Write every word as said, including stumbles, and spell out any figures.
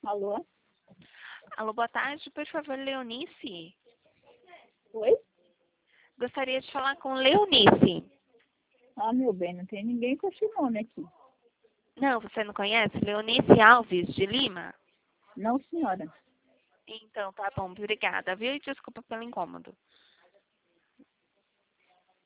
Alô? Alô, boa tarde. Por favor, Leonice. Oi? Gostaria de falar com Leonice. Ah, meu bem, não tem ninguém com esse nome aqui. Não, você não conhece? Leonice Alves de Lima? Não, senhora. Então, tá bom. Obrigada, viu? E desculpa pelo incômodo.